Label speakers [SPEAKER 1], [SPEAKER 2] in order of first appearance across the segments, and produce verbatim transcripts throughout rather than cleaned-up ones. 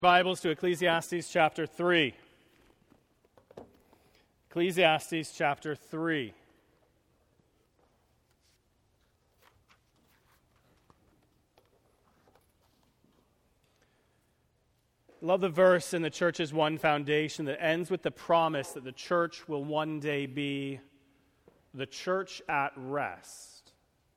[SPEAKER 1] Bibles to Ecclesiastes chapter three. Ecclesiastes chapter three. I love the verse in the church's one foundation that ends with the promise that the church will one day be the church at rest.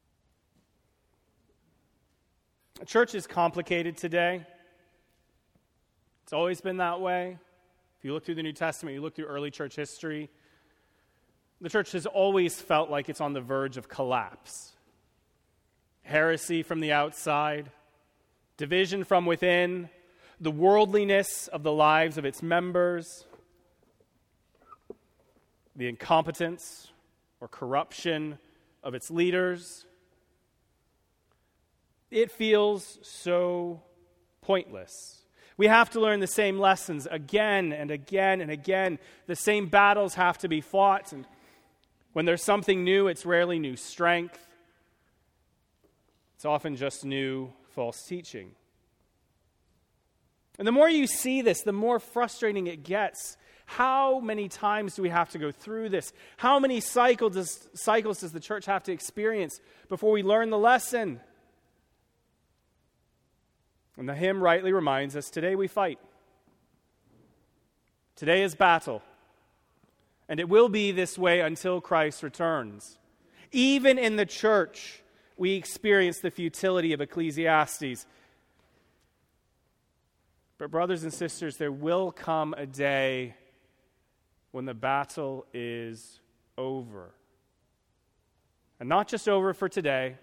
[SPEAKER 1] The church is complicated today. It's always been that way. If you look through the New Testament, you look through early church history, the church has always felt like it's on the verge of collapse. Heresy from the outside, division from within, the worldliness of the lives of its members, the incompetence or corruption of its leaders. It feels so pointless. We have to learn the same lessons again and again and again. The same battles have to be fought. And when there's something new, it's rarely new strength. It's often just new false teaching. And the more you see this, the more frustrating it gets. How many times do we have to go through this? How many cycle does, cycles does the church have to experience before we learn the lesson? And the hymn rightly reminds us, today we fight. Today is battle. And it will be this way until Christ returns. Even in the church, we experience the futility of Ecclesiastes. But brothers and sisters, there will come a day when the battle is over. And not just over for today,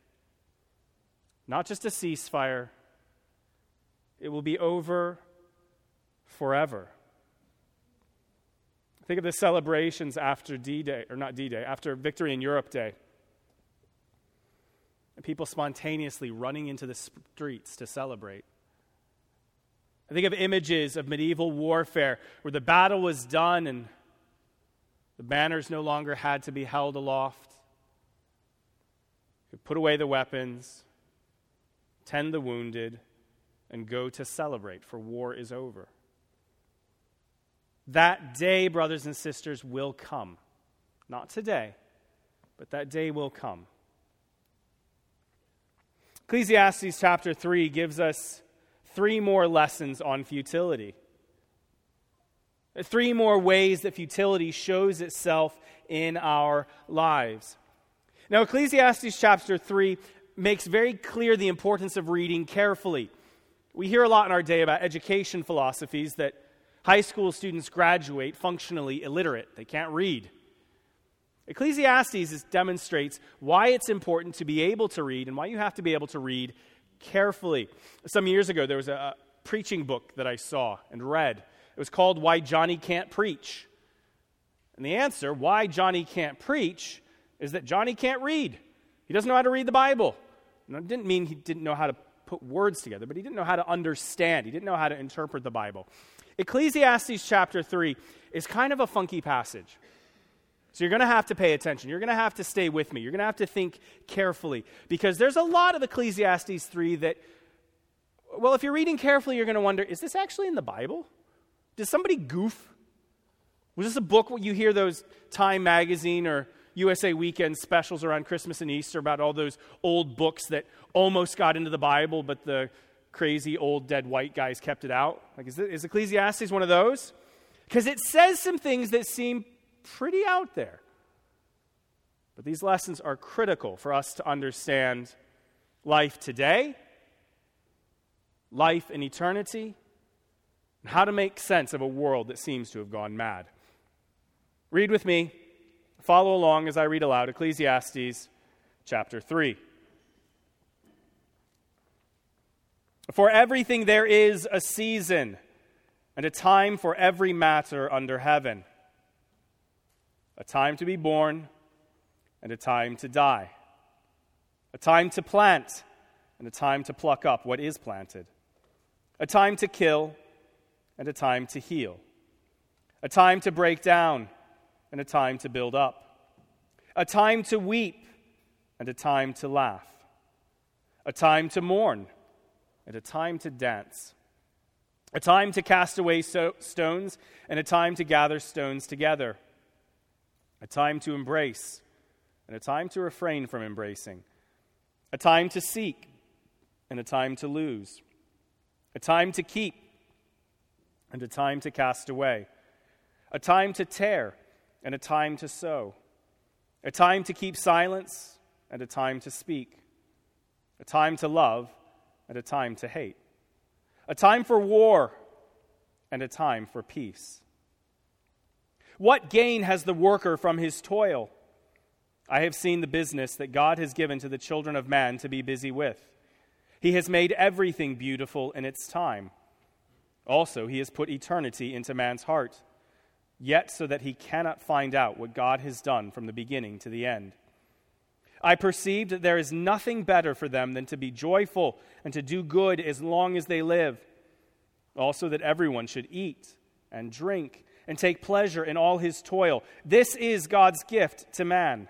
[SPEAKER 1] not just a ceasefire, it will be over forever. Think of the celebrations after D-Day, or not D-Day, after Victory in Europe Day. And people spontaneously running into the streets to celebrate. I think of images of medieval warfare where the battle was done and the banners no longer had to be held aloft. You could put away the weapons, tend the wounded, and go to celebrate, for war is over. That day, brothers and sisters, will come. Not today, but that day will come. Ecclesiastes chapter three gives us three more lessons on futility. Three more ways that futility shows itself in our lives. Now, Ecclesiastes chapter three makes very clear the importance of reading carefully. We hear a lot in our day about education philosophies that high school students graduate functionally illiterate. They can't read. Ecclesiastes demonstrates why it's important to be able to read and why you have to be able to read carefully. Some years ago, there was a, a preaching book that I saw and read. It was called Why Johnny Can't Preach. And the answer, why Johnny can't preach, is that Johnny can't read. He doesn't know how to read the Bible. And it didn't mean he didn't know how to put words together, but he didn't know how to understand. He didn't know how to interpret the Bible. Ecclesiastes chapter three is kind of a funky passage. So you're going to have to pay attention. You're going to have to stay with me. You're going to have to think carefully, because there's a lot of Ecclesiastes three that, well, if you're reading carefully, you're going to wonder, is this actually in the Bible? Did somebody goof? Was this a book where you hear those Time magazine or U S A Weekend specials around Christmas and Easter about all those old books that almost got into the Bible, but the crazy old dead white guys kept it out? Like, is, it, is Ecclesiastes one of those? Because it says some things that seem pretty out there. But these lessons are critical for us to understand life today, life in eternity, and how to make sense of a world that seems to have gone mad. Read with me. Follow along as I read aloud Ecclesiastes chapter three. For everything there is a season and a time for every matter under heaven. A time to be born and a time to die. A time to plant and a time to pluck up what is planted. A time to kill and a time to heal. A time to break down and a time to build up. A time to weep and a time to laugh. A time to mourn and a time to dance. A time to cast away so- stones and a time to gather stones together. A time to embrace and a time to refrain from embracing. A time to seek and a time to lose. A time to keep and a time to cast away. A time to tear and a time to sow. A time to keep silence and a time to speak. A time to love and a time to hate. A time for war and a time for peace. What gain has the worker from his toil? I have seen the business that God has given to the children of man to be busy with. He has made everything beautiful in its time. Also, he has put eternity into man's heart, yet so that he cannot find out what God has done from the beginning to the end. I perceived that there is nothing better for them than to be joyful and to do good as long as they live. Also, that everyone should eat and drink and take pleasure in all his toil. This is God's gift to man.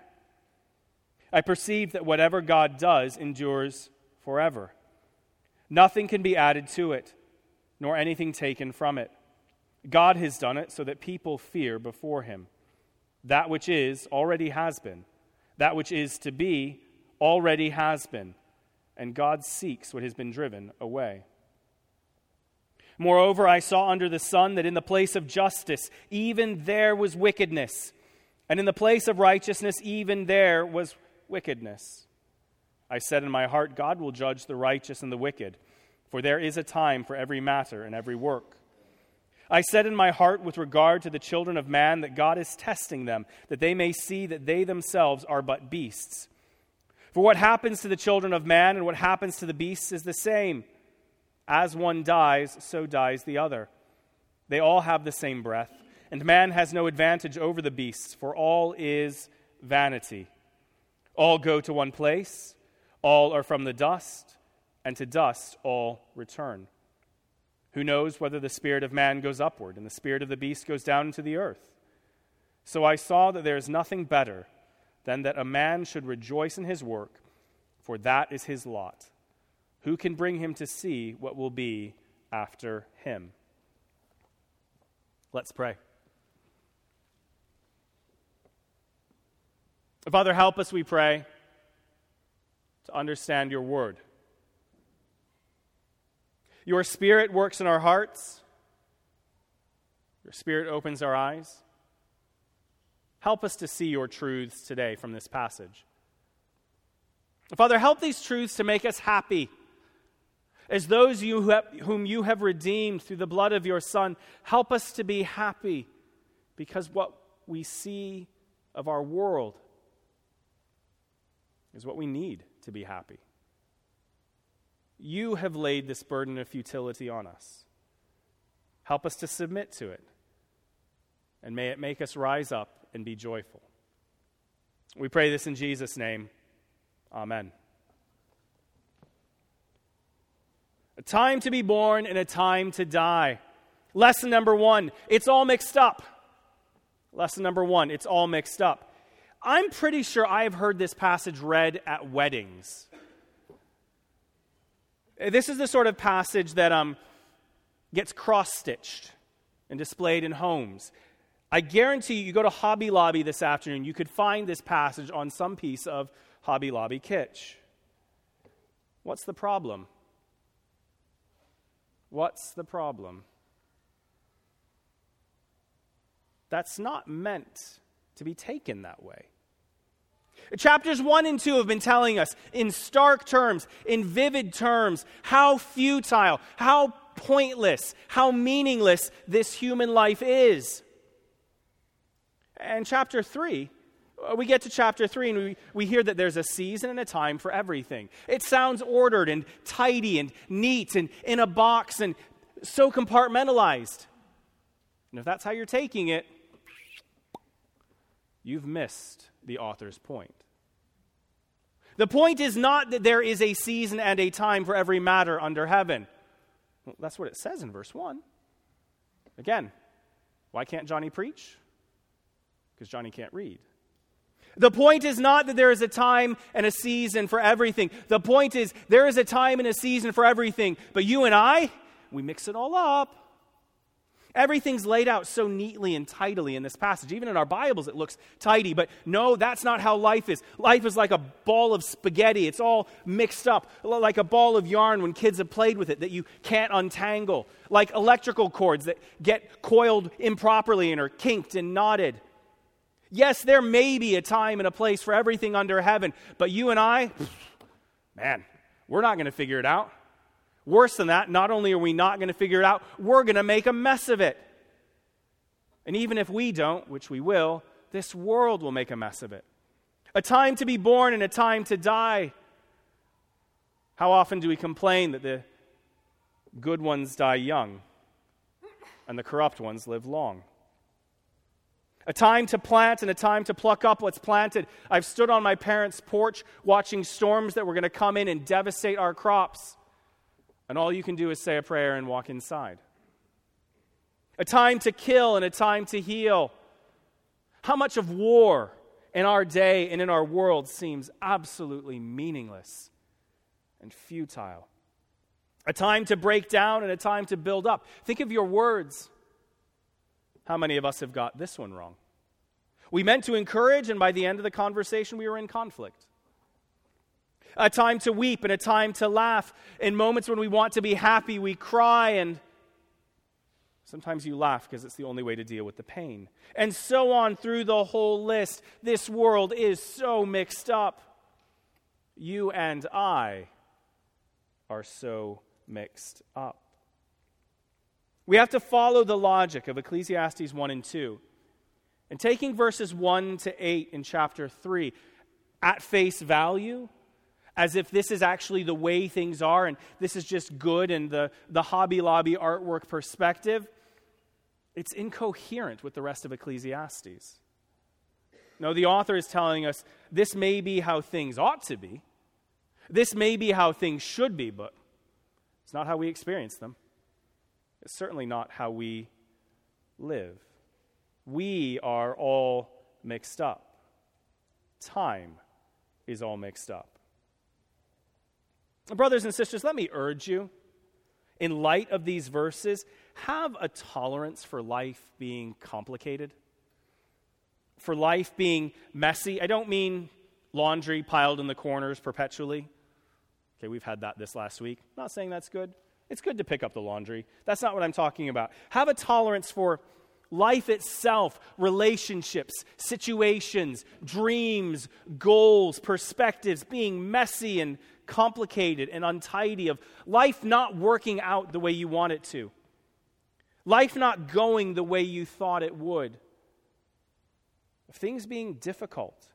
[SPEAKER 1] I perceive that whatever God does endures forever. Nothing can be added to it, nor anything taken from it. God has done it so that people fear before him. That which is already has been. That which is to be already has been. And God seeks what has been driven away. Moreover, I saw under the sun that in the place of justice, even there was wickedness. And in the place of righteousness, even there was wickedness. I said in my heart, God will judge the righteous and the wicked, for there is a time for every matter and every work. I said in my heart with regard to the children of man that God is testing them, that they may see that they themselves are but beasts. For what happens to the children of man and what happens to the beasts is the same. As one dies, so dies the other. They all have the same breath, and man has no advantage over the beasts, for all is vanity. All go to one place, all are from the dust, and to dust all return. Who knows whether the spirit of man goes upward and the spirit of the beast goes down into the earth? So I saw that there is nothing better than that a man should rejoice in his work, for that is his lot. Who can bring him to see what will be after him? Let's pray. Father, help us, we pray, to understand your word. Your Spirit works in our hearts. Your Spirit opens our eyes. Help us to see your truths today from this passage. Father, help these truths to make us happy. As those you who have, whom you have redeemed through the blood of your Son, help us to be happy because what we see of our world is what we need to be happy. You have laid this burden of futility on us. Help us to submit to it, and may it make us rise up and be joyful. We pray this in Jesus' name. Amen. A time to be born and a time to die. Lesson number one, it's all mixed up. Lesson number one, it's all mixed up. I'm pretty sure I have heard this passage read at weddings. This is the sort of passage that um, gets cross-stitched and displayed in homes. I guarantee you, you go to Hobby Lobby this afternoon, you could find this passage on some piece of Hobby Lobby kitsch. What's the problem? What's the problem? That's not meant to be taken that way. Chapters one and two have been telling us in stark terms, in vivid terms, how futile, how pointless, how meaningless this human life is. And chapter three, we get to chapter three and we, we hear that there's a season and a time for everything. It sounds ordered and tidy and neat and in a box and so compartmentalized. And if that's how you're taking it, you've missed the author's point. The point is not that there is a season and a time for every matter under heaven. Well, that's what it says in verse one. Again, why can't Johnny preach? Because Johnny can't read. The point is not that there is a time and a season for everything. The point is there is a time and a season for everything. But you and I, we mix it all up. Everything's laid out so neatly and tidily in this passage. Even in our Bibles, it looks tidy. But no, that's not how life is. Life is like a ball of spaghetti. It's all mixed up, like a ball of yarn when kids have played with it that you can't untangle, like electrical cords that get coiled improperly and are kinked and knotted. Yes, there may be a time and a place for everything under heaven, but you and I, man, we're not going to figure it out. Worse than that, not only are we not going to figure it out, we're going to make a mess of it. And even if we don't, which we will, this world will make a mess of it. A time to be born and a time to die. How often do we complain that the good ones die young and the corrupt ones live long? A time to plant and a time to pluck up what's planted. I've stood on my parents' porch watching storms that were going to come in and devastate our crops. And all you can do is say a prayer and walk inside. A time to kill and a time to heal. How much of war in our day and in our world seems absolutely meaningless and futile? A time to break down and a time to build up. Think of your words. How many of us have got this one wrong? We meant to encourage, and by the end of the conversation, we were in conflict. A time to weep and a time to laugh. In moments when we want to be happy, we cry, and sometimes you laugh because it's the only way to deal with the pain. And so on through the whole list. This world is so mixed up. You and I are so mixed up. We have to follow the logic of Ecclesiastes one and two. And taking verses one to eight in chapter three at face value, as if this is actually the way things are and this is just good and the, the Hobby Lobby artwork perspective, it's incoherent with the rest of Ecclesiastes. No, the author is telling us this may be how things ought to be. This may be how things should be, but it's not how we experience them. It's certainly not how we live. We are all mixed up. Time is all mixed up. Brothers and sisters, let me urge you, in light of these verses, have a tolerance for life being complicated, for life being messy. I don't mean laundry piled in the corners perpetually. Okay, we've had that this last week. I'm not saying that's good. It's good to pick up the laundry. That's not what I'm talking about. Have a tolerance for life itself, relationships, situations, dreams, goals, perspectives, being messy and complicated and untidy, of life not working out the way you want it to, life not going the way you thought it would, of things being difficult,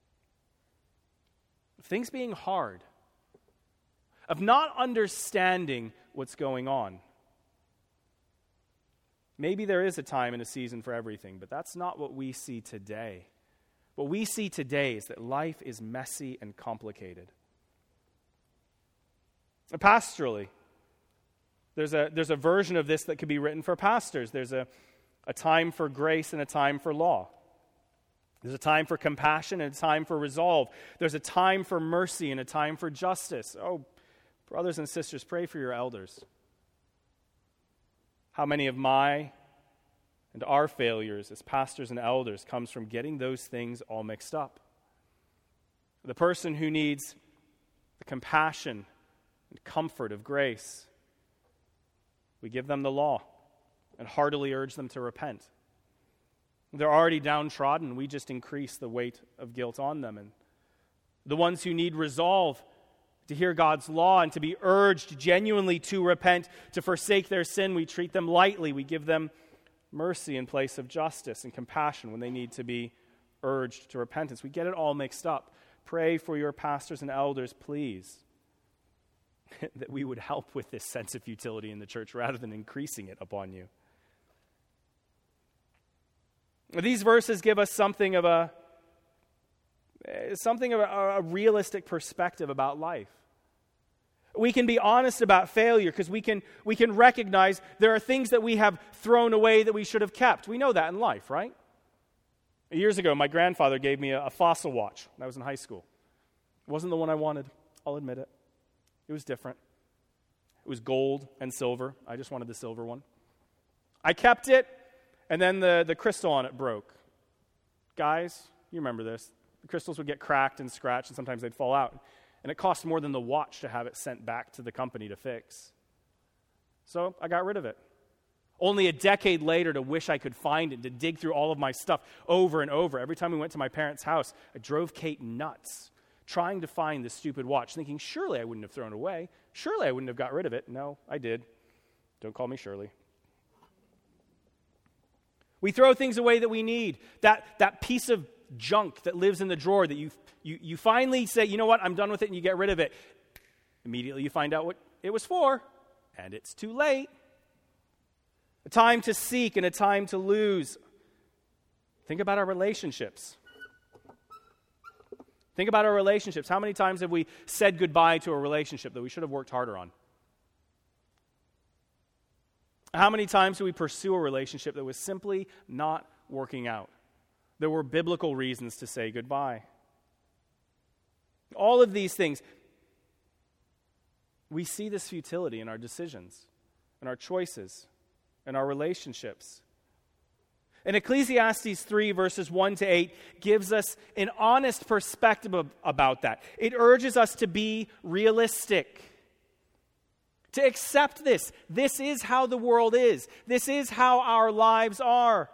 [SPEAKER 1] of things being hard, of not understanding what's going on. Maybe there is a time and a season for everything, but that's not what we see today. What we see today is that life is messy and complicated. Pastorally, there's a, there's a version of this that could be written for pastors. There's a, a time for grace and a time for law. There's a time for compassion and a time for resolve. There's a time for mercy and a time for justice. Oh, brothers and sisters, pray for your elders. How many of my and our failures as pastors and elders comes from getting those things all mixed up? The person who needs the compassion and comfort of grace, we give them the law and heartily urge them to repent. They're already downtrodden. We just increase the weight of guilt on them. And the ones who need resolve to hear God's law and to be urged genuinely to repent, to forsake their sin, we treat them lightly. We give them mercy in place of justice and compassion when they need to be urged to repentance. We get it all mixed up. Pray for your pastors and elders, please, that we would help with this sense of futility in the church rather than increasing it upon you. These verses give us something of a something of a, a realistic perspective about life. We can be honest about failure because we can we can recognize there are things that we have thrown away that we should have kept. We know that in life, right? Years ago, my grandfather gave me a, a Fossil watch when I was in high school. It wasn't the one I wanted, I'll admit it. It was different. It was gold and silver. I just wanted the silver one. I kept it, and then the, the crystal on it broke. Guys, you remember this. The crystals would get cracked and scratched, and sometimes they'd fall out. And it cost more than the watch to have it sent back to the company to fix. So I got rid of it. Only a decade later to wish I could find it, to dig through all of my stuff over and over. Every time we went to my parents' house, I drove Kate nuts, trying to find this stupid watch, thinking surely I wouldn't have thrown it away. Surely I wouldn't have got rid of it. No, I did. Don't call me Shirley. We throw things away that we need. That, that piece of junk that lives in the drawer that you, you, you finally say, you know what, I'm done with it, and you get rid of it. Immediately you find out what it was for, and it's too late. A time to seek and a time to lose. Think about our relationships. Think about our relationships. How many times have we said goodbye to a relationship that we should have worked harder on? How many times do we pursue a relationship that was simply not working out? There were biblical reasons to say goodbye. All of these things, we see this futility in our decisions, in our choices, in our relationships. And Ecclesiastes three, verses one to eight, gives us an honest perspective about that. It urges us to be realistic, to accept this. This is how the world is. This is how our lives are.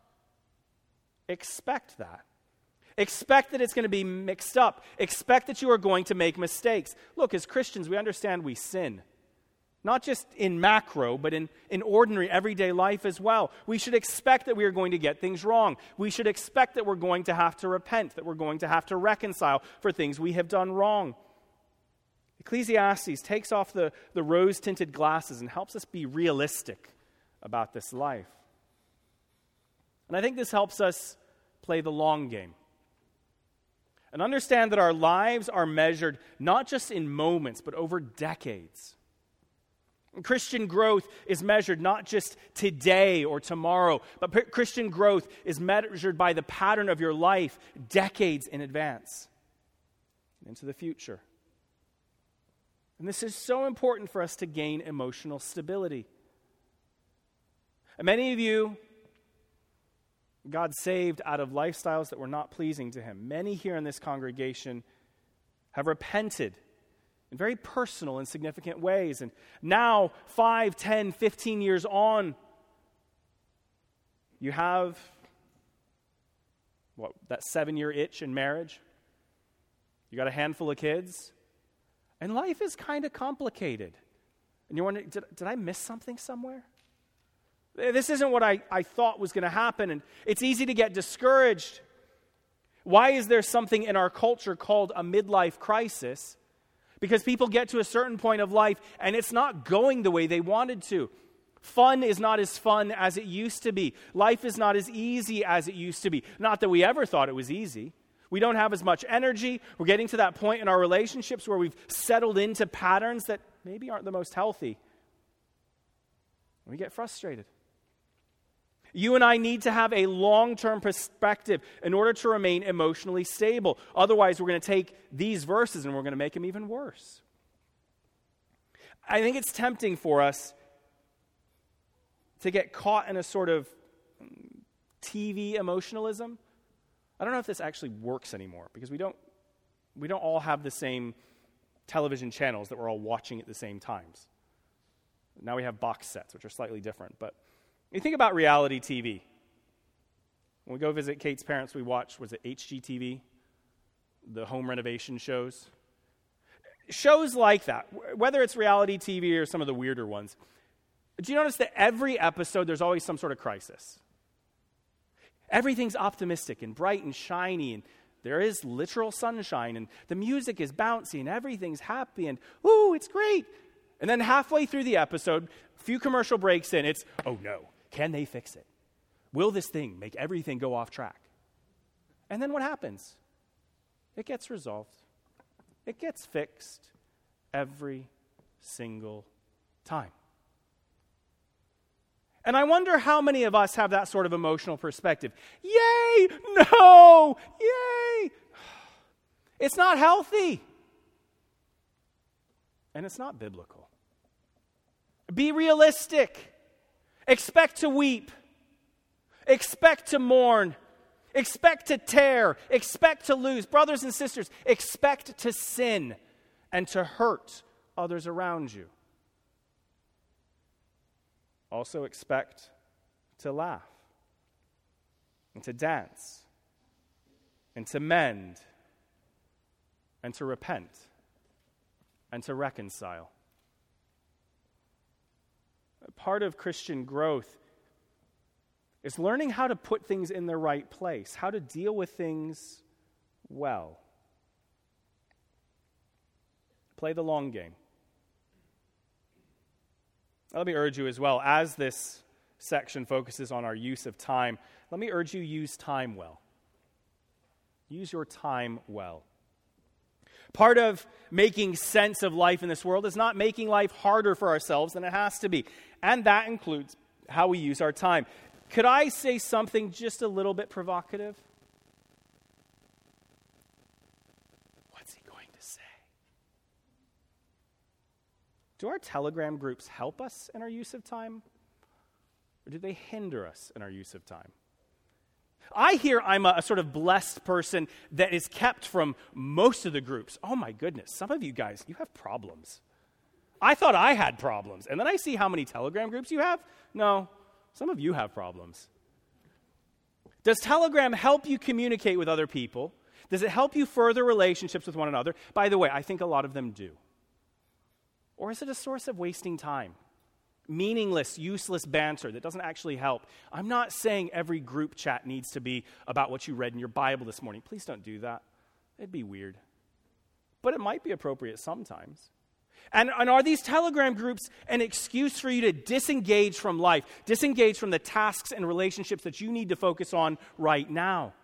[SPEAKER 1] Expect that. Expect that it's going to be mixed up. Expect that you are going to make mistakes. Look, as Christians, we understand we sin. Not just in macro, but in, in ordinary, everyday life as well. We should expect that we are going to get things wrong. We should expect that we're going to have to repent, that we're going to have to reconcile for things we have done wrong. Ecclesiastes takes off the, the rose-tinted glasses and helps us be realistic about this life. And I think this helps us play the long game. And understand that our lives are measured not just in moments, but over decades. Christian growth is measured not just today or tomorrow, but Christian growth is measured by the pattern of your life decades in advance into the future. And this is so important for us to gain emotional stability. And many of you, God saved out of lifestyles that were not pleasing to Him. Many here in this congregation have repented in very personal and significant ways. And now, five, ten, fifteen years on, you have, what, that seven-year itch in marriage. You got a handful of kids. And life is kind of complicated. And you're wondering, did, did I miss something somewhere? This isn't what I, I thought was going to happen. And it's easy to get discouraged. Why is there something in our culture called a midlife crisis? Because people get to a certain point of life and it's not going the way they wanted to. Fun is not as fun as it used to be. Life is not as easy as it used to be. Not that we ever thought it was easy. We don't have as much energy. We're getting to that point in our relationships where we've settled into patterns that maybe aren't the most healthy. We get frustrated. You and I need to have a long-term perspective in order to remain emotionally stable. Otherwise, we're going to take these verses and we're going to make them even worse. I think it's tempting for us to get caught in a sort of T V emotionalism. I don't know if this actually works anymore because we don't we don't all have the same television channels that we're all watching at the same times. Now we have box sets, which are slightly different. But you think about reality T V. When we go visit Kate's parents, we watch, was it H G T V? The home renovation shows. Shows like that, whether it's reality T V or some of the weirder ones. Do you notice that every episode there's always some sort of crisis? Everything's optimistic and bright and shiny, and there is literal sunshine, and the music is bouncy, and everything's happy, and ooh, it's great. And then halfway through the episode, a few commercial breaks in, it's, oh no, can they fix it? Will this thing make everything go off track? And then what happens? It gets resolved. It gets fixed every single time. And I wonder how many of us have that sort of emotional perspective. Yay! No! Yay! It's not healthy. And it's not biblical. Be realistic. Expect to weep. Expect to mourn. Expect to tear. Expect to lose. Brothers and sisters, expect to sin and to hurt others around you. Also expect to laugh and to dance and to mend and to repent and to reconcile. Part of Christian growth is learning how to put things in their right place, how to deal with things well. Play the long game. Let me urge you as well, as this section focuses on our use of time, let me urge you, use time well. Use your time well. Part of making sense of life in this world is not making life harder for ourselves than it has to be. And that includes how we use our time. Could I say something just a little bit provocative? What's he going to say? Do our Telegram groups help us in our use of time? Or do they hinder us in our use of time? I hear I'm a, a sort of blessed person that is kept from most of the groups. Oh my goodness, some of you guys, you have problems. I thought I had problems, and then I see how many Telegram groups you have. No, some of you have problems. Does Telegram help you communicate with other people? Does it help you further relationships with one another? By the way, I think a lot of them do. Or is it a source of wasting time? Meaningless, useless banter that doesn't actually help. I'm not saying every group chat needs to be about what you read in your Bible this morning. Please don't do that. It'd be weird. But it might be appropriate sometimes. And, and are these Telegram groups an excuse for you to disengage from life, disengage from the tasks and relationships that you need to focus on right now?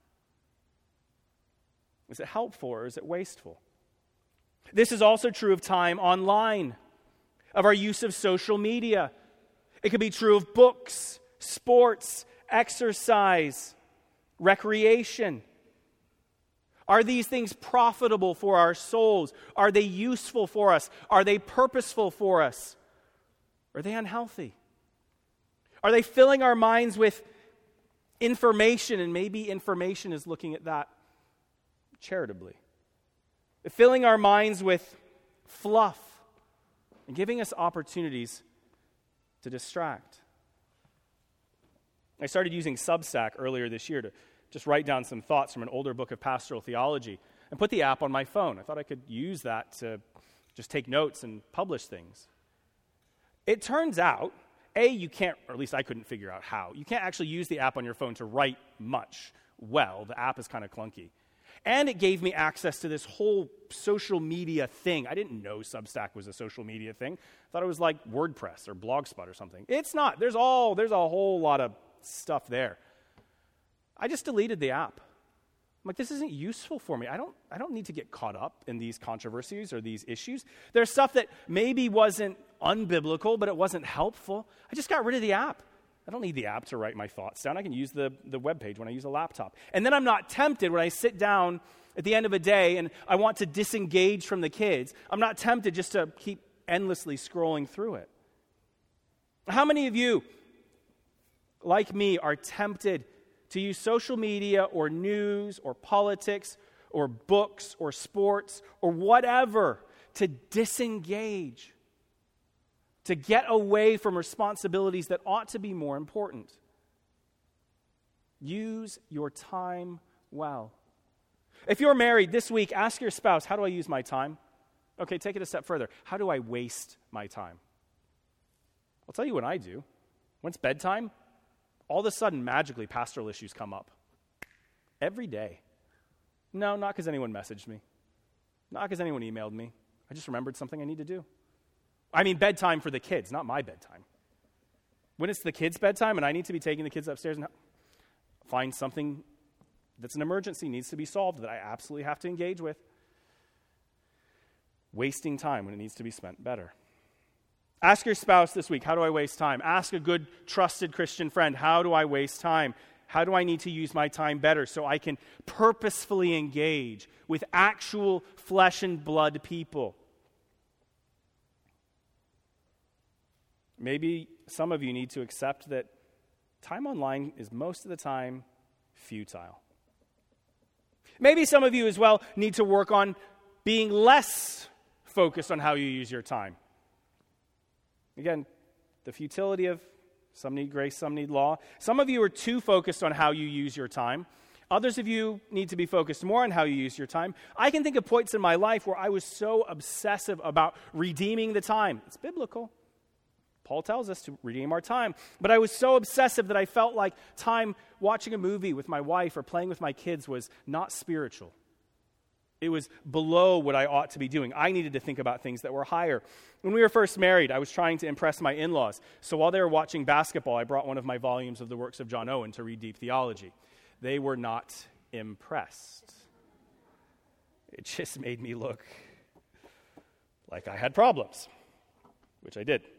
[SPEAKER 1] Is it helpful or is it wasteful? This is also true of time online, of our use of social media. It could be true of books, sports, exercise, recreation. Are these things profitable for our souls? Are they useful for us? Are they purposeful for us? Are they unhealthy? Are they filling our minds with information, and maybe information is looking at that charitably? Filling our minds with fluff and giving us opportunities to distract. I started using Substack earlier this year to just write down some thoughts from an older book of pastoral theology and put the app on my phone. I thought I could use that to just take notes and publish things. It turns out, A, you can't, or at least I couldn't figure out how. You can't actually use the app on your phone to write much well. The app is kind of clunky. And it gave me access to this whole social media thing. I didn't know Substack was a social media thing. I thought it was like WordPress or Blogspot or something. It's not. There's all there's a whole lot of stuff there. I just deleted the app. I'm like, this isn't useful for me. I don't I don't need to get caught up in these controversies or these issues. There's stuff that maybe wasn't unbiblical, but it wasn't helpful. I just got rid of the app. I don't need the app to write my thoughts down. I can use the, the web page when I use a laptop. And then I'm not tempted when I sit down at the end of a day and I want to disengage from the kids. I'm not tempted just to keep endlessly scrolling through it. How many of you, like me, are tempted to use social media or news or politics or books or sports or whatever to disengage, to get away from responsibilities that ought to be more important? Use your time well. If you're married this week, ask your spouse, how do I use my time? Okay, take it a step further. How do I waste my time? I'll tell you what I do. When it's bedtime, all of a sudden, magically, pastoral issues come up. Every day. No, not because anyone messaged me. Not because anyone emailed me. I just remembered something I need to do. I mean bedtime for the kids, not my bedtime. When it's the kids' bedtime and I need to be taking the kids upstairs and find something that's an emergency, needs to be solved, that I absolutely have to engage with. Wasting time when it needs to be spent better. Ask your spouse this week, how do I waste time? Ask a good, trusted Christian friend, how do I waste time? How do I need to use my time better so I can purposefully engage with actual flesh and blood people? maybe some of you need to accept that time online is most of the time futile. Maybe some of you as well need to work on being less focused on how you use your time. Again, the futility of some need grace, some need law. Some of you are too focused on how you use your time. Others of you need to be focused more on how you use your time. I can think of points in my life where I was so obsessive about redeeming the time. It's biblical. Paul tells us to redeem our time. But I was so obsessive that I felt like time watching a movie with my wife or playing with my kids was not spiritual. It was below what I ought to be doing. I needed to think about things that were higher. When we were first married, I was trying to impress my in-laws. So while they were watching basketball, I brought one of my volumes of the works of John Owen to read deep theology. They were not impressed. It just made me look like I had problems, which I did.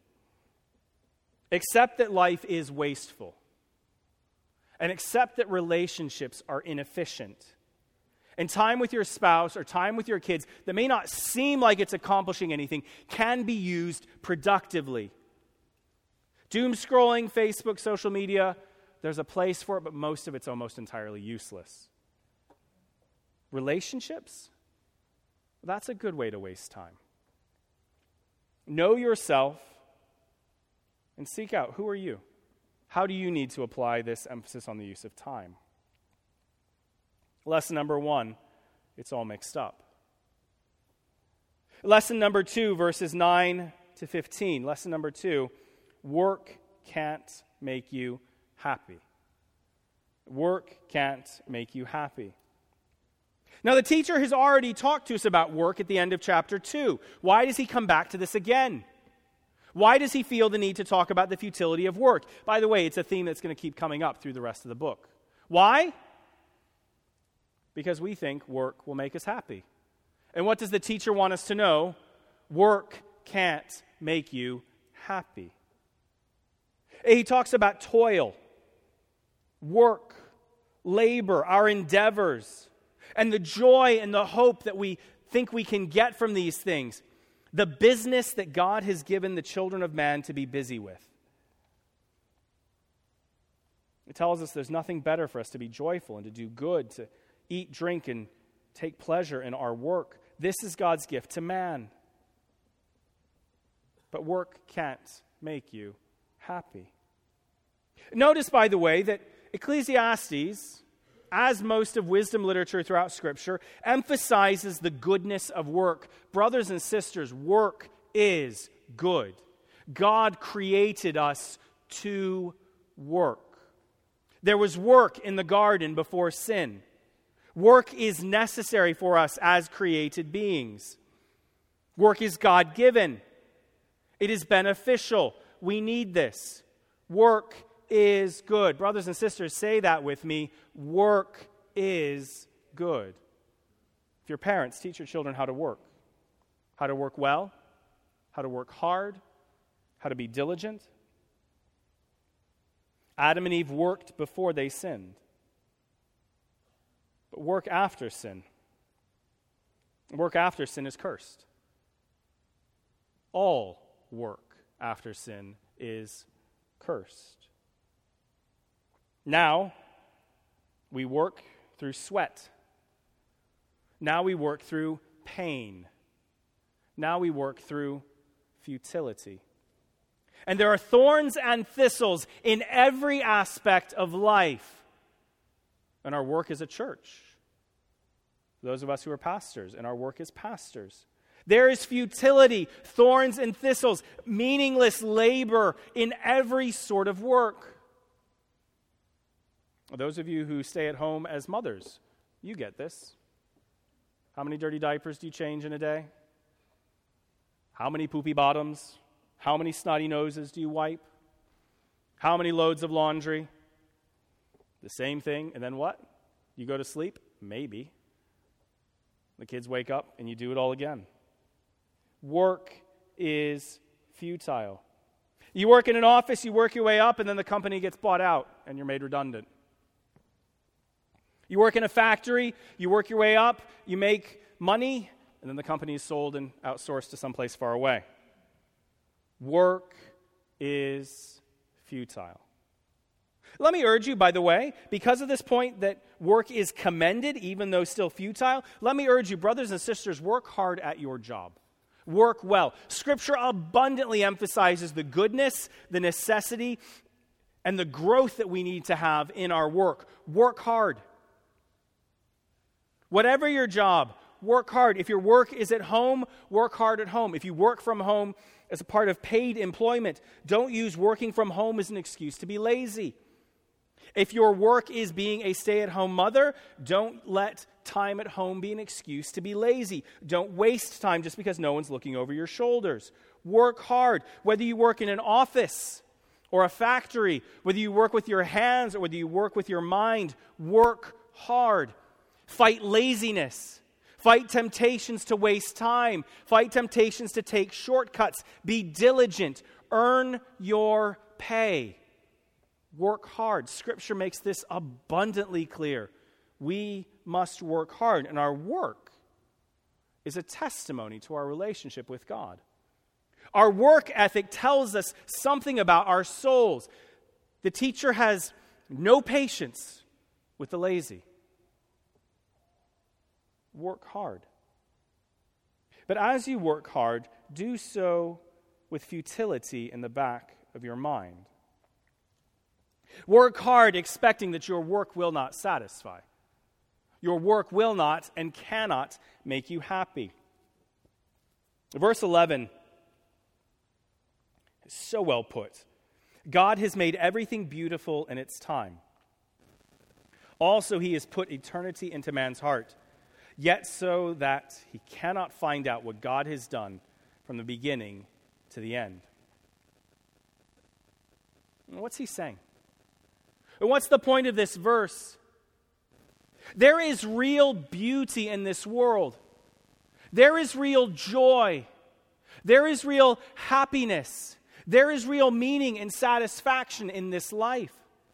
[SPEAKER 1] Accept that life is wasteful, and accept that relationships are inefficient. And time with your spouse or time with your kids that may not seem like it's accomplishing anything can be used productively. Doom scrolling, Facebook, social media, there's a place for it, but most of it's almost entirely useless. Relationships, that's a good way to waste time. Know yourself and seek out, who are you? How do you need to apply this emphasis on the use of time? Lesson number one, it's all mixed up. Lesson number two, verses nine to fifteen. Lesson number two, work can't make you happy. Work can't make you happy. Now, the teacher has already talked to us about work at the end of chapter two. Why does he come back to this again? Why does he feel the need to talk about the futility of work? By the way, it's a theme that's going to keep coming up through the rest of the book. Why? Because we think work will make us happy. And what does the teacher want us to know? Work can't make you happy. He talks about toil, work, labor, our endeavors, and the joy and the hope that we think we can get from these things. The business that God has given the children of man to be busy with. It tells us there's nothing better for us to be joyful and to do good, to eat, drink, and take pleasure in our work. This is God's gift to man. But work can't make you happy. Notice, by the way, that Ecclesiastes, as most of wisdom literature throughout Scripture, emphasizes the goodness of work. Brothers and sisters, work is good. God created us to work. There was work in the garden before sin. Work is necessary for us as created beings. Work is God-given. It is beneficial. We need this. Work is good. Brothers and sisters, say that with me. Work is good. If you're parents, teach your children how to work. How to work well, how to work hard, how to be diligent. Adam and Eve worked before they sinned. But work after sin. Work after sin is cursed. All work after sin is cursed. Now, we work through sweat. Now we work through pain. Now we work through futility. And there are thorns and thistles in every aspect of life. And our work as a church. Those of us who are pastors, and our work as pastors. There is futility, thorns and thistles, meaningless labor in every sort of work. Those of you who stay at home as mothers, you get this. How many dirty diapers do you change in a day? How many poopy bottoms? How many snotty noses do you wipe? How many loads of laundry? The same thing, and then what? You go to sleep? Maybe. The kids wake up, and you do it all again. Work is futile. You work in an office, you work your way up, and then the company gets bought out, and you're made redundant. You work in a factory, you work your way up, you make money, and then the company is sold and outsourced to someplace far away. Work is futile. Let me urge you, by the way, because of this point that work is commended, even though still futile, let me urge you, brothers and sisters, work hard at your job. Work well. Scripture abundantly emphasizes the goodness, the necessity, and the growth that we need to have in our work. Work hard. Whatever your job, work hard. If your work is at home, work hard at home. If you work from home as a part of paid employment, don't use working from home as an excuse to be lazy. If your work is being a stay-at-home mother, don't let time at home be an excuse to be lazy. Don't waste time just because no one's looking over your shoulders. Work hard. Whether you work in an office or a factory, whether you work with your hands or whether you work with your mind, work hard. Fight laziness. Fight temptations to waste time. Fight temptations to take shortcuts. Be diligent. Earn your pay. Work hard. Scripture makes this abundantly clear. We must work hard, and our work is a testimony to our relationship with God. Our work ethic tells us something about our souls. The teacher has no patience with the lazy. Work hard. But as you work hard, do so with futility in the back of your mind. Work hard expecting that your work will not satisfy. Your work will not and cannot make you happy. Verse eleven is so well put. God has made everything beautiful in its time. Also, he has put eternity into man's heart, yet so that he cannot find out what God has done from the beginning to the end. What's he saying? And what's the point of this verse? There is real beauty in this world. There is real joy. There is real happiness. There is real meaning and satisfaction in this life.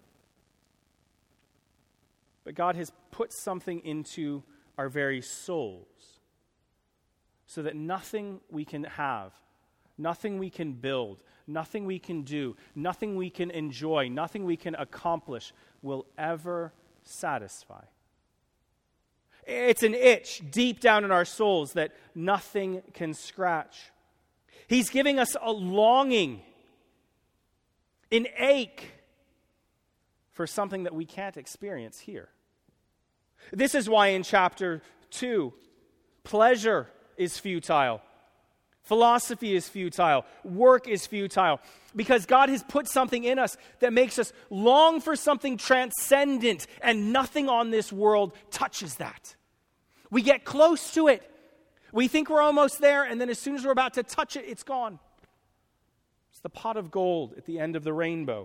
[SPEAKER 1] But God has put something into our very souls so that nothing we can have, nothing we can build, nothing we can do, nothing we can enjoy, nothing we can accomplish will ever satisfy. It's an itch deep down in our souls that nothing can scratch. He's giving us a longing, an ache for something that we can't experience here. This is why in chapter two, pleasure is futile. Philosophy is futile. Work is futile. Because God has put something in us that makes us long for something transcendent, and nothing on this world touches that. We get close to it. We think we're almost there, and then as soon as we're about to touch it, it's gone. It's the pot of gold at the end of the rainbow.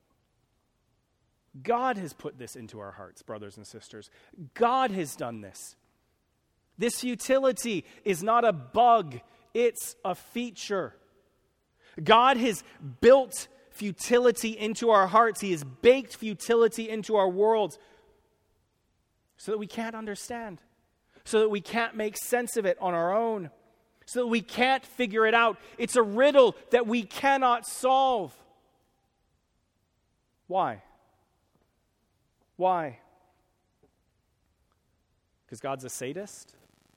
[SPEAKER 1] God has put this into our hearts, brothers and sisters. God has done this. This futility is not a bug. It's a feature. God has built futility into our hearts. He has baked futility into our world so that we can't understand, so that we can't make sense of it on our own, so that we can't figure it out. It's a riddle that we cannot solve. Why? Why? Because God's a sadist?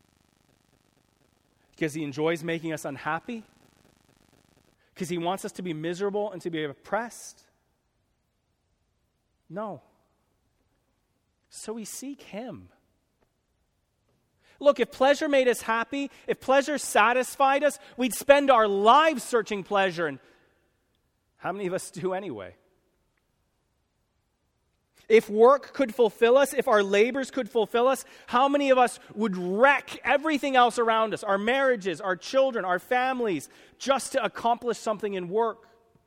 [SPEAKER 1] Because he enjoys making us unhappy? Because he wants us to be miserable and to be oppressed? No. So we seek him. Look, if pleasure made us happy, if pleasure satisfied us, we'd spend our lives searching pleasure. And how many of us do anyway? If work could fulfill us, if our labors could fulfill us, how many of us would wreck everything else around us, our marriages, our children, our families, just to accomplish something in work?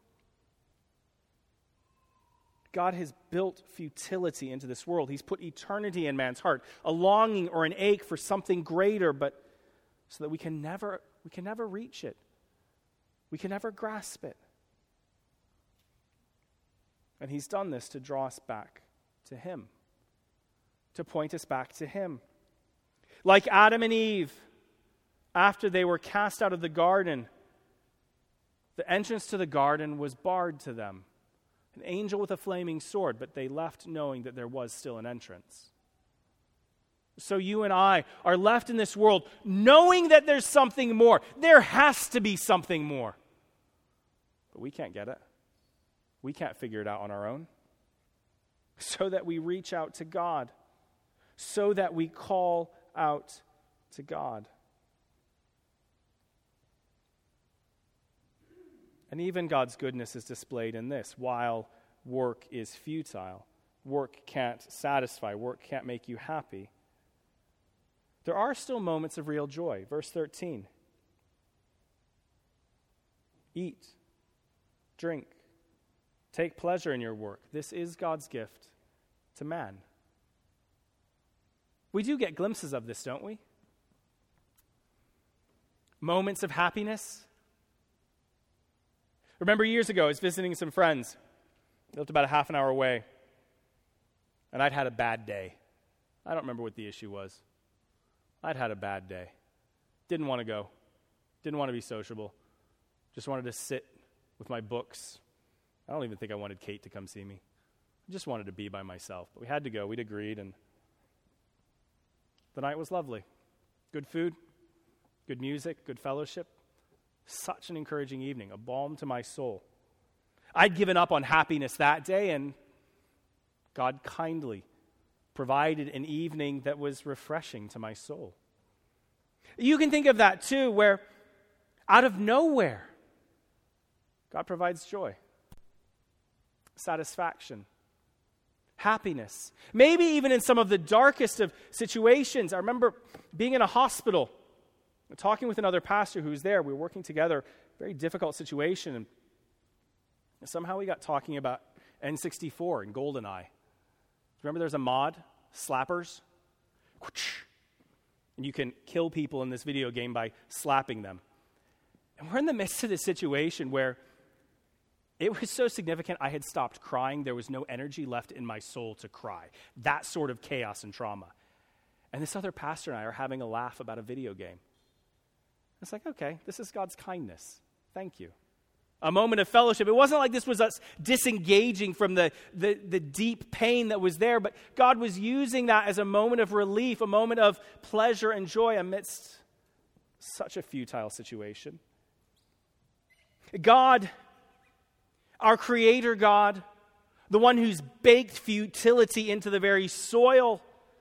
[SPEAKER 1] God has built futility into this world. He's put eternity in man's heart, a longing or an ache for something greater, but so that we can never, we can never reach it. We can never grasp it. And he's done this to draw us back to him, to point us back to him. Like Adam and Eve, after they were cast out of the garden, The entrance to the garden was barred to them. An angel with a flaming sword, but they left knowing that there was still an entrance. So you and I are left in this world knowing that there's something more. There has to be something more. But we can't get it. We can't figure it out on our own. So that we reach out to God. So that we call out to God. And even God's goodness is displayed in this. While work is futile, work can't satisfy, work can't make you happy, there are still moments of real joy. Verse thirteen. Eat, drink, take pleasure in your work. This is God's gift to man. We do get glimpses of this, don't we? Moments of happiness. Remember years ago, I was visiting some friends. They lived about a half an hour away. And I'd had a bad day. I don't remember what the issue was. I'd had a bad day. Didn't want to go. Didn't want to be sociable. Just wanted to sit with my books. I don't even think I wanted Kate to come see me. I just wanted to be by myself. But we had to go. We'd agreed, and the night was lovely. Good food, good music, good fellowship. Such an encouraging evening, a balm to my soul. I'd given up on happiness that day, and God kindly provided an evening that was refreshing to my soul. You can think of that too, where out of nowhere, God provides joy, satisfaction, happiness. Maybe even in some of the darkest of situations. I remember being in a hospital, talking with another pastor who was there. We were working together, very difficult situation, and somehow we got talking about N sixty-four and GoldenEye. Remember there's a mod, Slappers? And you can kill people in this video game by slapping them. And we're in the midst of this situation where it was so significant I had stopped crying. There was no energy left in my soul to cry. That sort of chaos and trauma. And this other pastor and I are having a laugh about a video game. It's like, okay, this is God's kindness. Thank you. A moment of fellowship. It wasn't like this was us disengaging from the, the, the deep pain that was there, but God was using that as a moment of relief, a moment of pleasure and joy amidst such a futile situation. God, our Creator God, the one who's baked futility into the very soil,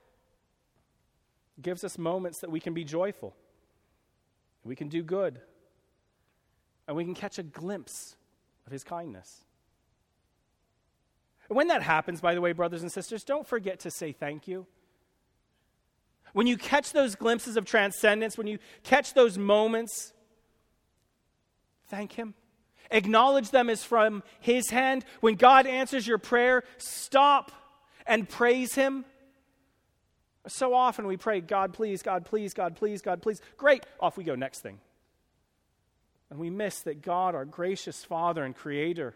[SPEAKER 1] gives us moments that we can be joyful. We can do good. And we can catch a glimpse of His kindness. And when that happens, by the way, brothers and sisters, don't forget to say thank you. When you catch those glimpses of transcendence, when you catch those moments, thank Him. Acknowledge them as from His hand. When God answers your prayer, stop and praise Him. So often we pray, God please, God please, God please, God please. Great, off we go, next thing. And we miss that God, our gracious Father and Creator,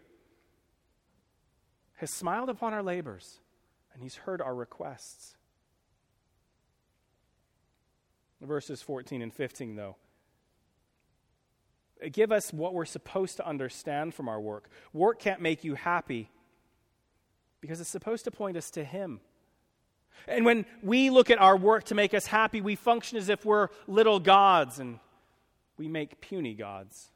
[SPEAKER 1] has smiled upon our labors, and He's heard our requests. Verses fourteen and fifteen, though, give us what we're supposed to understand from our work. Work can't make you happy because it's supposed to point us to Him. And when we look at our work to make us happy, we function as if we're little gods, and we make puny gods.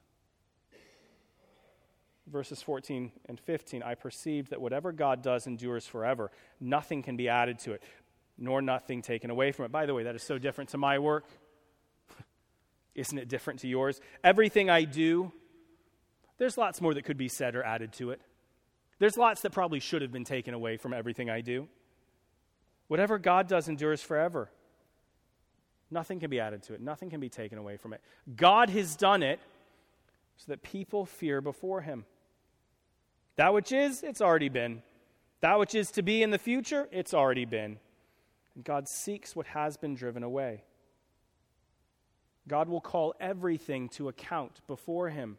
[SPEAKER 1] Verses fourteen and fifteen, I perceived that whatever God does endures forever. Nothing can be added to it, nor nothing taken away from it. By the way, that is so different to my work. Isn't it different to yours? Everything I do, there's lots more that could be said or added to it. There's lots that probably should have been taken away from everything I do. Whatever God does endures forever. Nothing can be added to it. Nothing can be taken away from it. God has done it so that people fear before Him. That which is, it's already been. That which is to be in the future, it's already been. And God seeks what has been driven away. God will call everything to account before Him.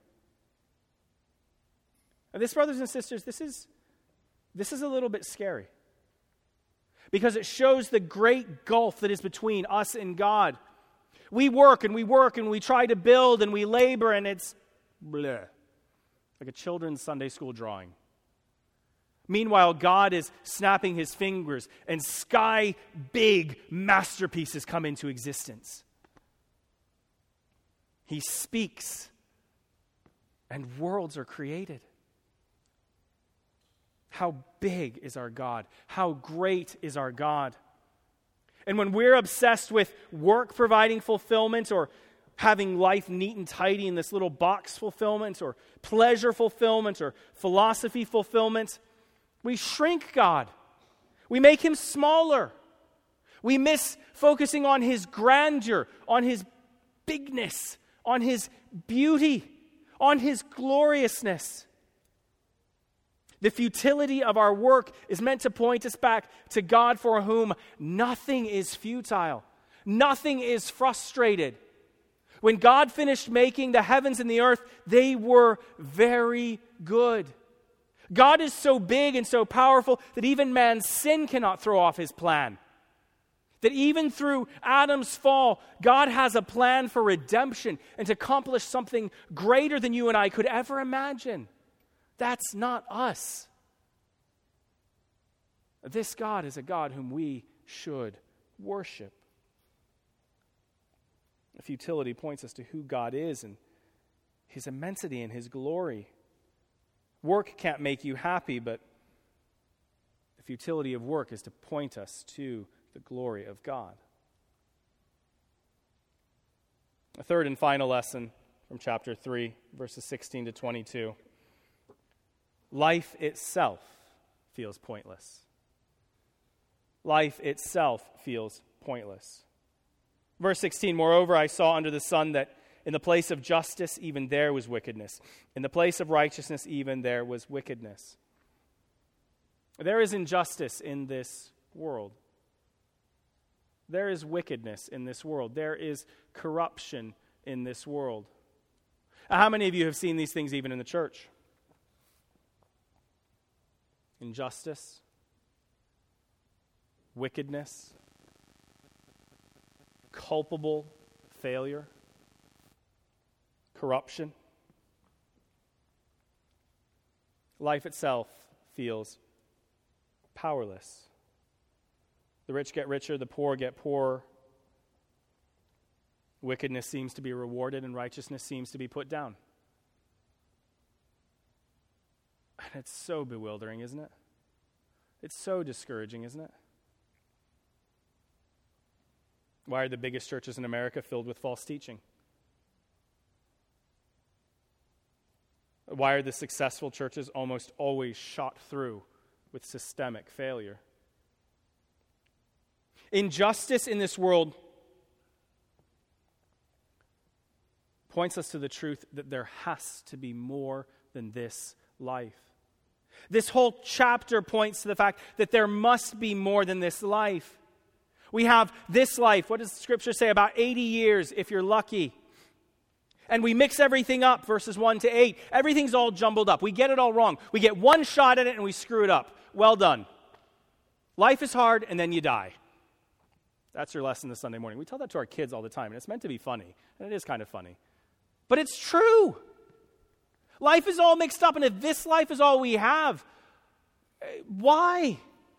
[SPEAKER 1] And this, brothers and sisters, this is, this is a little bit scary. Because it shows the great gulf that is between us and God. We work and we work and we try to build and we labor and it's bleh. like a children's Sunday school drawing. Meanwhile, God is snapping his fingers and sky-big masterpieces come into existence. He speaks and worlds are created. How big is our God? How great is our God? And when we're obsessed with work providing fulfillment, or having life neat and tidy in this little box fulfillment, or pleasure fulfillment, or philosophy fulfillment, we shrink God. We make him smaller. We miss focusing on his grandeur, on his bigness, on his beauty, on his gloriousness. The futility of our work is meant to point us back to God, for whom nothing is futile. Nothing is frustrated. When God finished making the heavens and the earth, they were very good. God is so big and so powerful that even man's sin cannot throw off his plan. That even through Adam's fall, God has a plan for redemption and to accomplish something greater than you and I could ever imagine. That's not us. This God is a God whom we should worship. The futility points us to who God is and his immensity and his glory. Work can't make you happy, but the futility of work is to point us to the glory of God. A third and final lesson from chapter three, verses sixteen to twenty-two. Life itself feels pointless. Life itself feels pointless. Verse sixteen, moreover, I saw under the sun that in the place of justice, even there was wickedness. In the place of righteousness, even there was wickedness. There is injustice in this world. There is wickedness in this world. There is corruption in this world. How many of you have seen these things even in the church? Injustice, wickedness, culpable failure, corruption. Life itself feels powerless. The rich get richer, the poor get poorer. Wickedness seems to be rewarded and righteousness seems to be put down. And it's so bewildering, isn't it? It's so discouraging, isn't it? Why are the biggest churches in America filled with false teaching? Why are the successful churches almost always shot through with systemic failure? Injustice in this world points us to the truth that there has to be more than this life. This whole chapter points to the fact that there must be more than this life. We have this life. What does Scripture say? About eighty years, if you're lucky. And we mix everything up, verses one to eight. Everything's all jumbled up. We get it all wrong. We get one shot at it and we screw it up. Well done. Life is hard and then you die. That's your lesson this Sunday morning. We tell that to our kids all the time, and it's meant to be funny. And it is kind of funny. But it's true. Life is all mixed up, and if this life is all we have, why?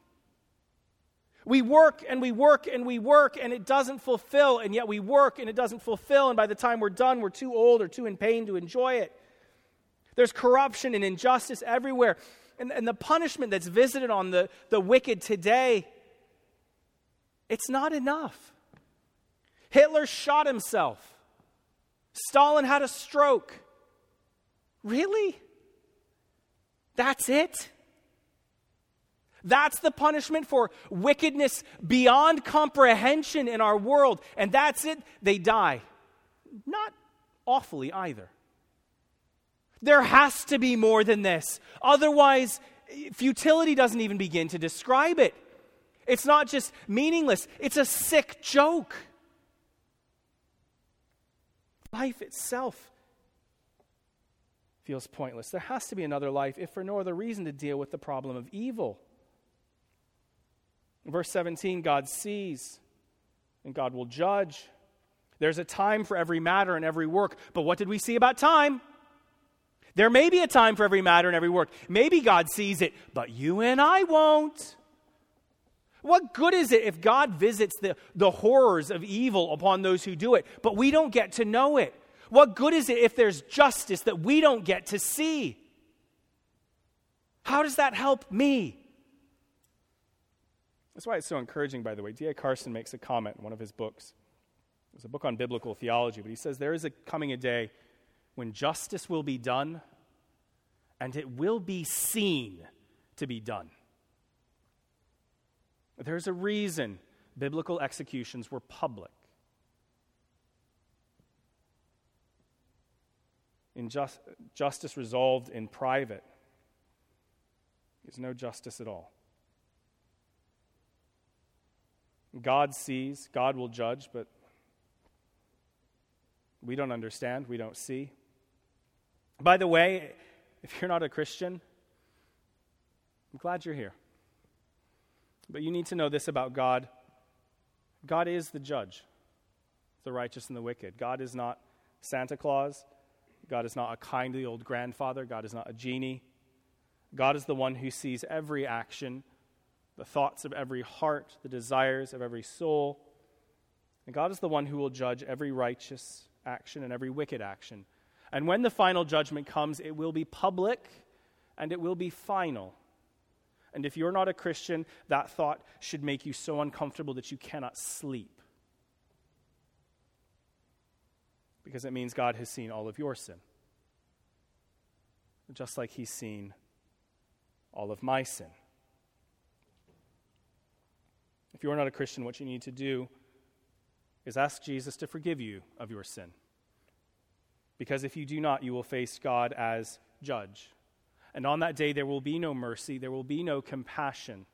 [SPEAKER 1] We work and we work and we work and it doesn't fulfill, and yet we work and it doesn't fulfill, and by the time we're done, we're too old or too in pain to enjoy it. There's corruption and injustice everywhere. And, and the punishment that's visited on the, the wicked today, it's not enough. Hitler shot himself. Stalin had a stroke. Really? That's it? That's the punishment for wickedness beyond comprehension in our world. And that's it. They die. Not awfully either. There has to be more than this. Otherwise, futility doesn't even begin to describe it. It's not just meaningless. It's a sick joke. Life itself feels pointless. There has to be another life, if for no other reason, to deal with the problem of evil. In verse seventeen, God sees and God will judge. There's a time for every matter and every work. But what did we see about time? There may be a time for every matter and every work. Maybe God sees it, but you and I won't. What good is it if God visits the, the horrors of evil upon those who do it, but we don't get to know it? What good is it if there's justice that we don't get to see? How does that help me? That's why it's so encouraging, by the way. D A Carson makes a comment in one of his books. It's a book on biblical theology, but he says there is a coming a day when justice will be done and it will be seen to be done. There's a reason biblical executions were public. In just, justice resolved in private is no justice at all. God sees, God will judge, but we don't understand, we don't see. By the way, if you're not a Christian, I'm glad you're here. But you need to know this about God. God is the judge, the righteous and the wicked. God is not Santa Claus. God is not a kindly old grandfather. God is not a genie. God is the one who sees every action, the thoughts of every heart, the desires of every soul. And God is the one who will judge every righteous action and every wicked action. And when the final judgment comes, it will be public and it will be final. And if you're not a Christian, that thought should make you so uncomfortable that you cannot sleep. Because it means God has seen all of your sin. Just like he's seen all of my sin. If you're not a Christian, what you need to do is ask Jesus to forgive you of your sin. Because if you do not, you will face God as judge. And on that day, there will be no mercy, there will be no compassion.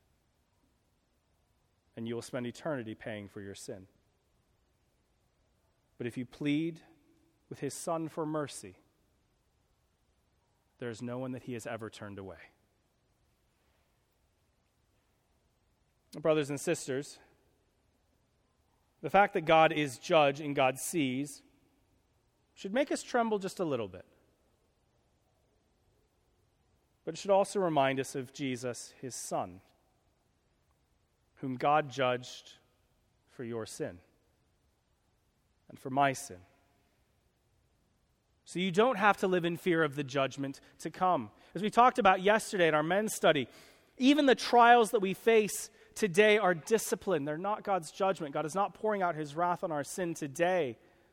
[SPEAKER 1] And you will spend eternity paying for your sin. But if you plead with his Son for mercy, there is no one that he has ever turned away. Brothers and sisters, the fact that God is judge and God sees should make us tremble just a little bit. But it should also remind us of Jesus, his Son, whom God judged for your sin and for my sin. So you don't have to live in fear of the judgment to come. As we talked about yesterday in our men's study, even the trials that we face today are discipline. They're not God's judgment. God is not pouring out his wrath on our sin today.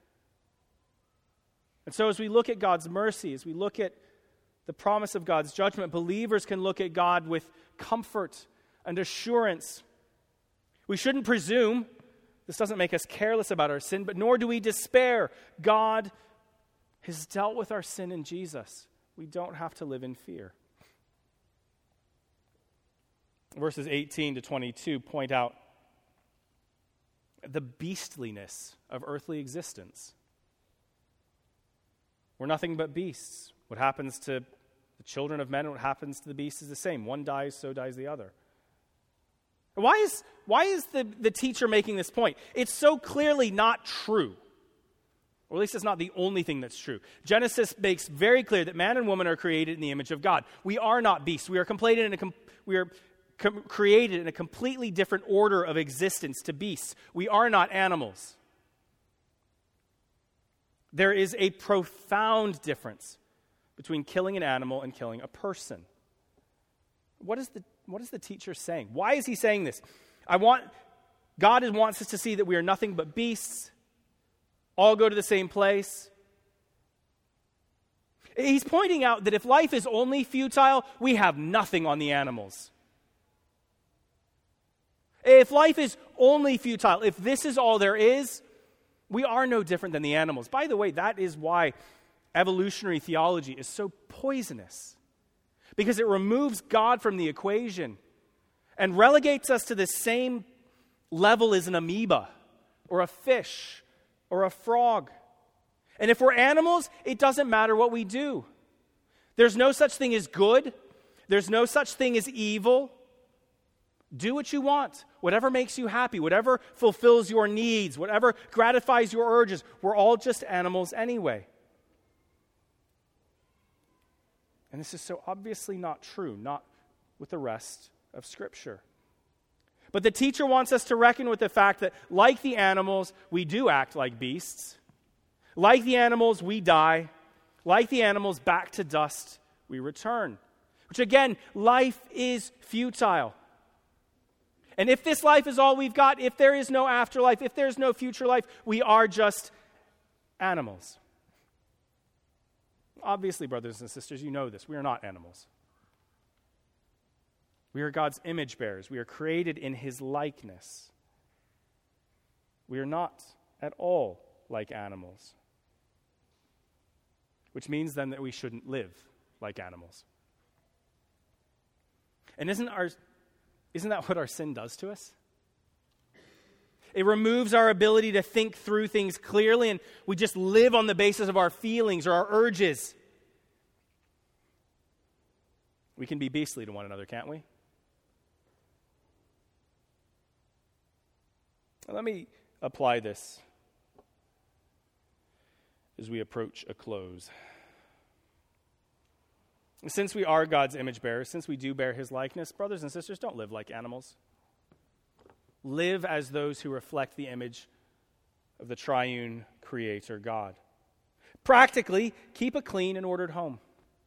[SPEAKER 1] And so as we look at God's mercy, as we look at the promise of God's judgment, believers can look at God with comfort and assurance. We shouldn't presume. This doesn't make us careless about our sin, but nor do we despair. God has dealt with our sin in Jesus. We don't have to live in fear. Verses eighteen to twenty-two point out the beastliness of earthly existence. We're nothing but beasts. What happens to the children of men and what happens to the beasts is the same. One dies, so dies the other. Why is, why is the, the teacher making this point? It's so clearly not true. Or at least it's not the only thing that's true. Genesis makes very clear that man and woman are created in the image of God. We are not beasts. We are completed in a com- we are com- created in a completely different order of existence to beasts. We are not animals. There is a profound difference between killing an animal and killing a person. What is the what is the teacher saying? Why is he saying this? I want God wants us to see that we are nothing but beasts. All go to the same place. He's pointing out that if life is only futile, we have nothing on the animals. If life is only futile, if this is all there is, we are no different than the animals. By the way, that is why evolutionary theology is so poisonous. Because it removes God from the equation and relegates us to the same level as an amoeba or a fish or a frog. And if we're animals, it doesn't matter what we do. There's no such thing as good. There's no such thing as evil. Do what you want, whatever makes you happy, whatever fulfills your needs, whatever gratifies your urges. We're all just animals anyway. And this is so obviously not true, not with the rest of Scripture. But the teacher wants us to reckon with the fact that, like the animals, we do act like beasts. Like the animals, we die. Like the animals, back to dust we return. Which again, life is futile. And if this life is all we've got, if there is no afterlife, if there's no future life, we are just animals. Obviously, brothers and sisters, you know this. We are not animals. We are God's image bearers. We are created in his likeness. We are not at all like animals. Which means then that we shouldn't live like animals. And isn't our isn't that what our sin does to us? It removes our ability to think through things clearly, and we just live on the basis of our feelings or our urges. We can be beastly to one another, can't we? Let me apply this as we approach a close. Since we are God's image bearers, since we do bear his likeness, brothers and sisters, don't live like animals. Live as those who reflect the image of the triune Creator God. Practically, keep a clean and ordered home.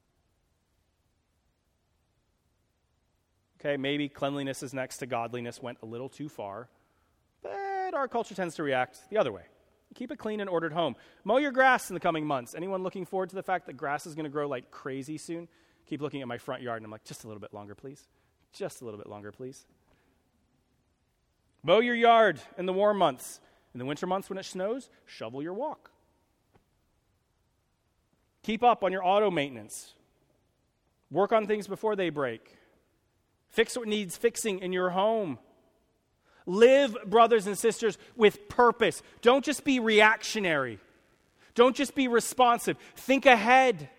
[SPEAKER 1] Okay, maybe cleanliness is next to godliness went a little too far, but our culture tends to react the other way. Keep a clean and ordered home. Mow your grass in the coming months. Anyone looking forward to the fact that grass is going to grow like crazy soon? Keep looking at my front yard and I'm like, just a little bit longer, please. Just a little bit longer, please. Mow your yard in the warm months. In the winter months when it snows, shovel your walk. Keep up on your auto maintenance. Work on things before they break. Fix what needs fixing in your home. Live, brothers and sisters, with purpose. Don't just be reactionary. Don't just be responsive. Think ahead.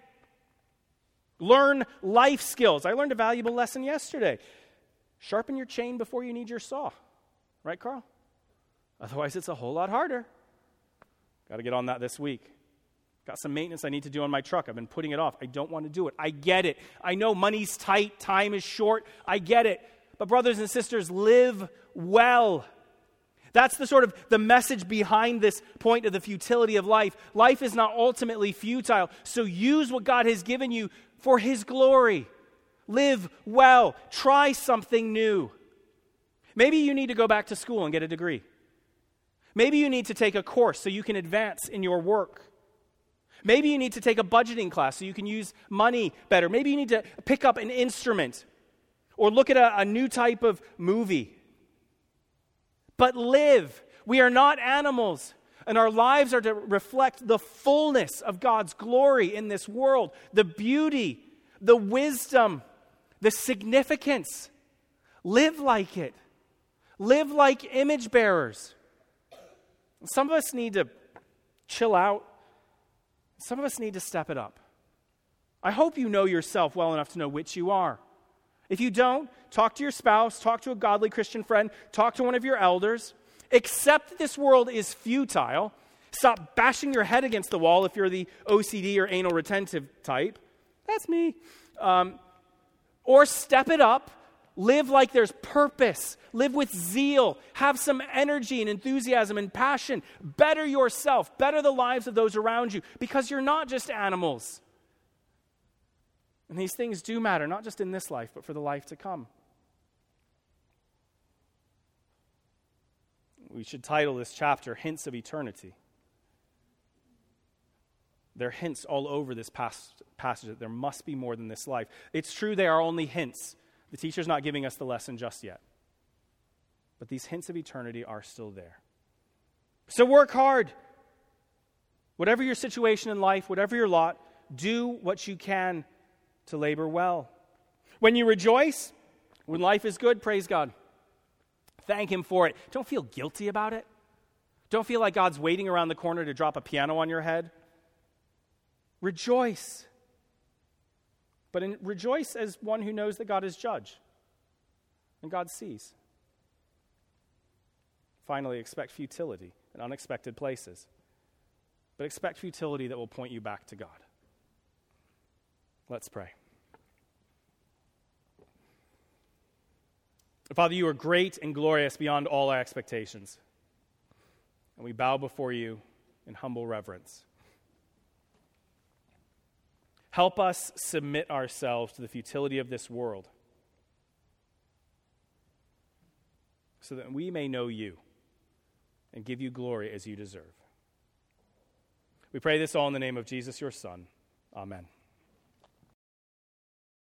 [SPEAKER 1] Learn life skills. I learned a valuable lesson yesterday. Sharpen your chain before you need your saw. Right, Carl? Otherwise, it's a whole lot harder. Got to get on that this week. Got some maintenance I need to do on my truck. I've been putting it off. I don't want to do it. I get it. I know money's tight. Time is short. I get it. But brothers and sisters, live well. That's the sort of the message behind this point of the futility of life. Life is not ultimately futile. So use what God has given you for his glory. Live well. Try something new. Maybe you need to go back to school and get a degree. Maybe you need to take a course so you can advance in your work. Maybe you need to take a budgeting class so you can use money better. Maybe you need to pick up an instrument or look at a, a new type of movie. But live. We are not animals, and our lives are to reflect the fullness of God's glory in this world, the beauty, the wisdom, the significance. Live like it. Live like image bearers. Some of us need to chill out. Some of us need to step it up. I hope you know yourself well enough to know which you are. If you don't, talk to your spouse, talk to a godly Christian friend, talk to one of your elders. Accept that this world is futile. Stop bashing your head against the wall if you're the O C D or anal retentive type. That's me. Um, or step it up. Live like there's purpose. Live with zeal. Have some energy and enthusiasm and passion. Better yourself. Better the lives of those around you. Because you're not just animals. And these things do matter, not just in this life, but for the life to come. We should title this chapter, Hints of Eternity. There are hints all over this pas- passage that there must be more than this life. It's true they are only hints. The teacher's not giving us the lesson just yet. But these hints of eternity are still there. So work hard. Whatever your situation in life, whatever your lot, do what you can to labor well. When you rejoice, when life is good, praise God. Thank him for it. Don't feel guilty about it. Don't feel like God's waiting around the corner to drop a piano on your head. Rejoice. But in, rejoice as one who knows that God is judge and God sees. Finally, expect futility in unexpected places. But expect futility that will point you back to God. Let's pray. Father, you are great and glorious beyond all our expectations. And we bow before you in humble reverence. Help us submit ourselves to the futility of this world so that we may know you and give you glory as you deserve. We pray this all in the name of Jesus, your Son. Amen.